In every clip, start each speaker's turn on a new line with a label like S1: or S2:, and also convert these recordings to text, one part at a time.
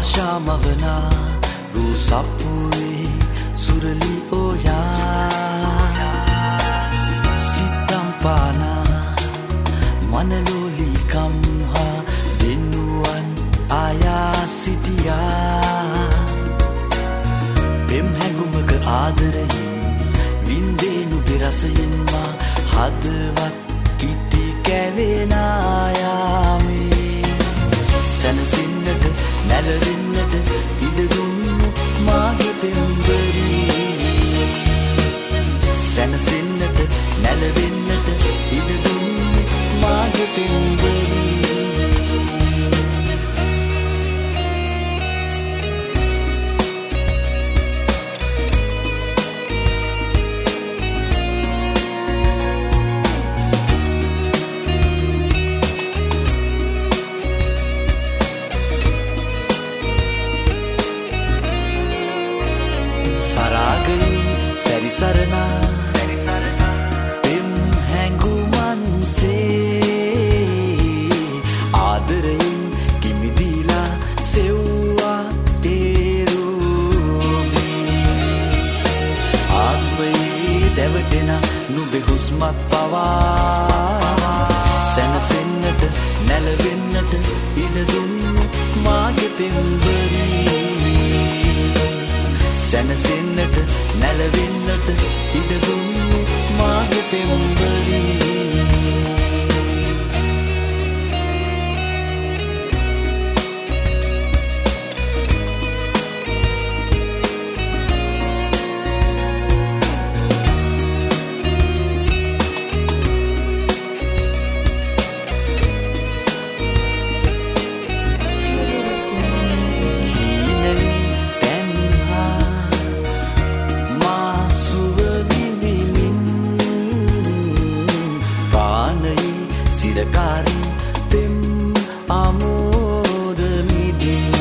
S1: ආශාමවනා රූසප්පුවේ සුරලි ඔයා සිතම්පානා මනලෝලිකම් හා දෙන්නුවන් ආයා සිටියා පෙම් හැඟුමක ආදරයෙන් වින්දේනු පෙරසයෙන් මා හදවත් කිති කැවෙනායාමේ සැනසෙන්නට නැලවෙන්නට ඉඩදුන්නු මාගේ පෙම්බරී සැනසෙන්නට නැලවෙන්නට ඉඩදුන්නු මාගේ පෙම්බරී සරාගයි සැරිසරනා පෙම් හැඟුමන්සේ ආදරයෙන් කිමිදීලා සෙව්වා තේරුමේ ආත්මයේ දැවටෙන නුඹේ හුස්මත් පවා සැනසෙන්නට නැලවෙන්නට ඉඩදුන්නු මාගේ පෙම්බරී සැනසෙන්නට නැලවෙන්නට ඉඩදුන්නු මාගේ පෙම්බරී සිරකාරී පෙම් ආමෝද මිදින්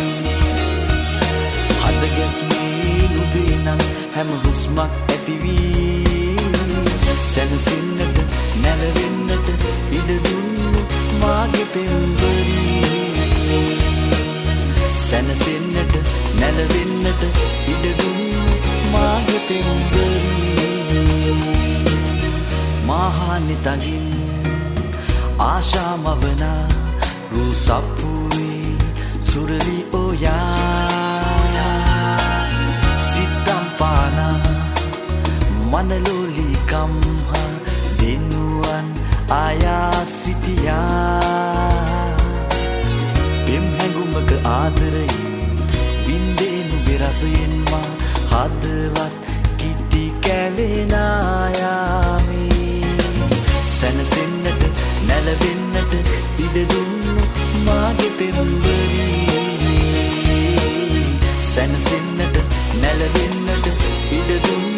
S1: හද ගැස්මේ නුබේ නම් හැම හුස්මක් ඇතිවී සැනසෙන්නට නැලවෙන්නට ඉඩදුන්නු මාගේ පෙම්බරී සැනසෙන්නට නැලවෙන්නට ඉඩදුන්නු මාගේ පෙම්බරී මහානි තගින් ආශාමවනා රූසප්පුවේ සුරලි ඔයා සිතම්පානා මනලෝලිකම් හා දෙන්නුවන් ආයා සිටියා පෙම් හැඟුමක ආදරයෙන් වින්දේනු බෙරසයෙන් මා හදවත් කිති කැවෙනායාමේ සැනසෙන්නට නැලවෙන්නට ඉඩදුන්නු මාගේ පෙම්බරී සැනසෙන්නට නැලවෙන්නට ඉඩදුන්නු